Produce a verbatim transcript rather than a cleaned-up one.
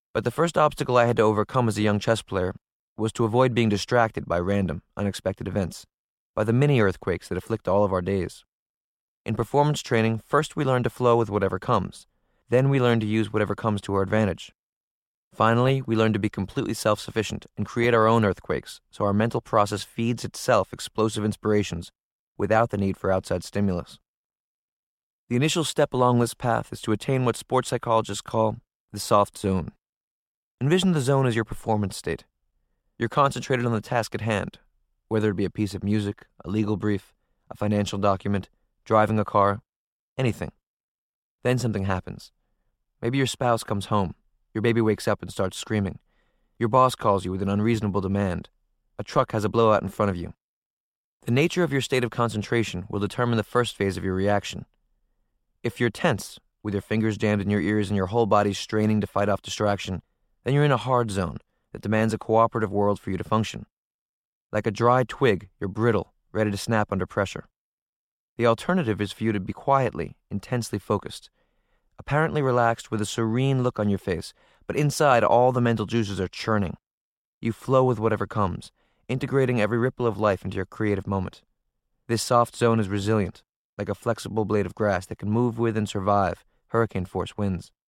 But the first obstacle I had to overcome as a young chess player was to avoid being distracted by random, unexpected events, by the mini-earthquakes that afflict all of our days. In performance training, first we learn to flow with whatever comes. Then we learn to use whatever comes to our advantage. Finally, we learn to be completely self-sufficient and create our own earthquakes, so our mental process feeds itself explosive inspirations without the need for outside stimulus. The initial step along this path is to attain what sports psychologists call the soft zone. Envision the zone as your performance state. You're concentrated on the task at hand, whether it be a piece of music, a legal brief, a financial document, driving a car, anything. Then something happens. Maybe your spouse comes home. Your baby wakes up and starts screaming. Your boss calls you with an unreasonable demand. A truck has a blowout in front of you. The nature of your state of concentration will determine the first phase of your reaction. If you're tense, with your fingers jammed in your ears and your whole body straining to fight off distraction, then you're in a hard zone that demands a cooperative world for you to function. Like a dry twig, you're brittle, ready to snap under pressure. The alternative is for you to be quietly, intensely focused, apparently relaxed with a serene look on your face, but inside all the mental juices are churning. You flow with whatever comes, integrating every ripple of life into your creative moment. This soft zone is resilient, like a flexible blade of grass that can move with and survive hurricane-force winds.